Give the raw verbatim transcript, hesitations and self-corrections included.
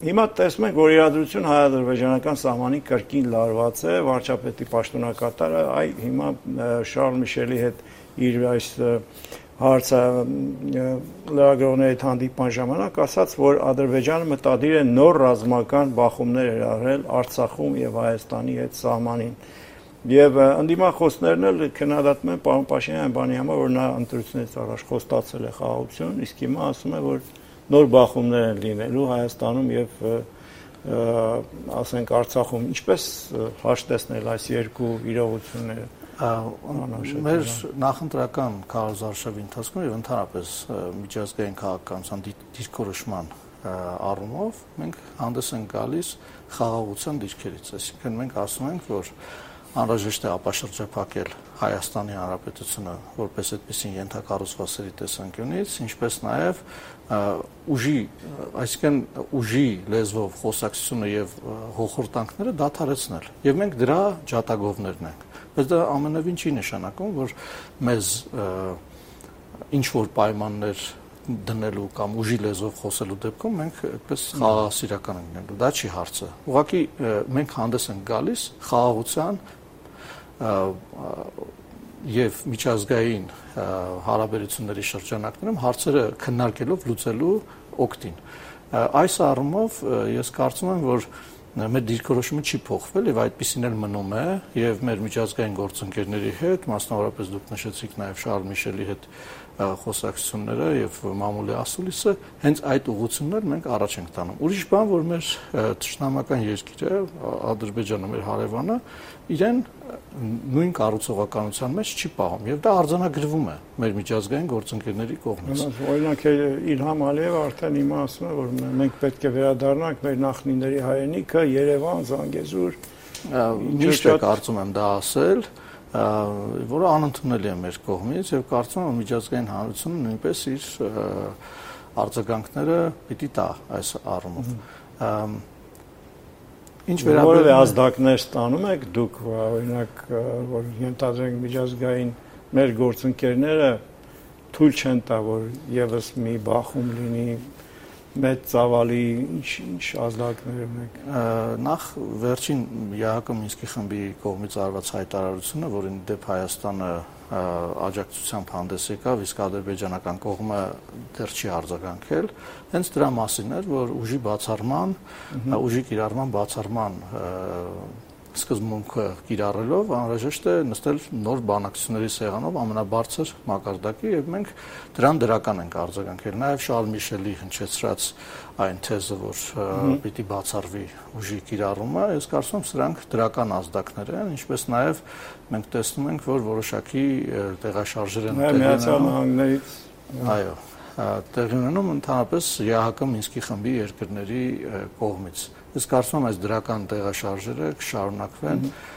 Հիմա տեսնում ենք, որ իրադրություն հայ-ադրբեջանական սահմանի կրկին լարված է, վարչապետի պաշտոնակատարը այ հիմա Շարլ Միշելի հետ իր այս հարցը լրագրողների հետ հանդիպման ժամանակ ասաց, որ Ադրբեջանը մտադիր է նոր ռազմական բախումներ հրահրել Արցախում եւ Հայաստանի հետ սահմանին։ Եվ ընդդիմախոսներն էլ քննադատում են պարոն Փաշինյանի բանի համար, որ նա ընտրությունից առաջ խոստացել է խաղաղություն, իսկ հիմա ասում է, որ նոր բախումներ են լինելու Հայաստանում եւ ասենք Արցախում։ Ինչպես հաշտեցնել այս երկու իրողությունները։ Մեր նախընտրական քարոզարշավի ընթացքում եւ ընդհանրապես միջազգային քաղաքականության դիրքորոշման առումով մենք հանդես ենք գալիս խաղաղության դիրքերից, այսինքն մենք ասում ենք, որ անհրաժեշտ է ապաշրջափակել Հայաստանի Հանրապետությունը որպես այդպիսին ենթակառուցվածքների տեսանկյունից, ինչպես նաև ուժի, այսինքն ուժի լեզվով խոսակցությունը եւ հոխորտանքները դադարեցնել։ Եվ մենք դրա ջատագովներն ենք։ Բայց դա ամենևին չի նշանակում, որ մեզ ինչ որ պայմաններ դնելու կամ ուժի լեզվով խոսելու դեպքում մենք այդպես խաղաղասիրական ենք լինելու։ Դա չի հարցը։ Ուղղակի մենք հանդես ենք գալիս խաղաղության եւ միջազգային հարաբերությունների շրջանակներում հարցերը քննարկելով լուծելու օգտին։ Այս առումով ես կարծում եմ, որ մեր դիրքորոշումը չի փոխվել եւ այդպեսին էլ մնում է եւ մեր միջազգային գործընկերների հետ, մասնավորապես դուք նշեցիք նաեւ Շարլ Միշելի հետ խոսակցությունները եւ մամուլի ասուլիսը, հենց այդ ուղղություններ մենք առաջ ենք տանում։ Ուրիշ բան, որ մեր ճշնամական երկիրը, Ադրբեջանը, մեր հարևանը, իրեն նույն կառուցողականության մեջ չի պահում եւ դա արձանագրվում է մեր միջազգային գործընկերների կողմից։ Օրինակ Իլհամ Ալիևը արդեն հիմա ասում է, որ մենք պետք է վերադառնանք մեր նախնիների հայրենիքը, Երևան, Զանգեզուր։ Միշտ է կարծում եմ դա ասել, որը անընդունելի է մեր կողմից եւ կարծում եմ միջազգային հանրությունը նույնպես իր արձագանքները պիտի տա այս առումով։ Ինչ վերաբերում է ազդակներ ստանում եք դուք, օրինակ, որ ենթադրենք միջազգային մեր գործընկերները թույլ չեն տա, որ եւս մի բախում լինի, մեծ ծավալի ինչ ազդակներ ունեք։ Նախ վերջին ԵԱՀԿ Մինսկի խմբի կողմից արված հայտարարությունը, որին դեպ Հայաստանը աջակցությամբ հանդես եկավ, իսկ ադրբեջանական կողմը դեռ չի արձագանքել, հենց դրա մասին էր, որ ուժի բացառման, ուժի կիրառման բացառման սկզբունքը կիրառելով անհրաժեշտ է նստել նոր բանակցությունների սեղանով ամենաբարձր մակարդակի եւ մենք դրան դրական ենք արձագանքել։ Նաեւ Շարլ Միշելի հնչեցրած այն թեզը, որ պիտի բացառվի ուժի կիրառումը, ես կարծում եմ սրանք դրական ազդակներ են, ինչպես նաեւ մենք տեսնում ենք, որ որոշակի տեղաշարժեր են Միացյալ Նահանգներից, այո, տեղի ունենում ընդհանրապես ԵԱՀԿ Մինսկի խմբի երկրների կողմից։ Ես կարծում եմ այս դրական տեղաշարժերը կշարունակվեն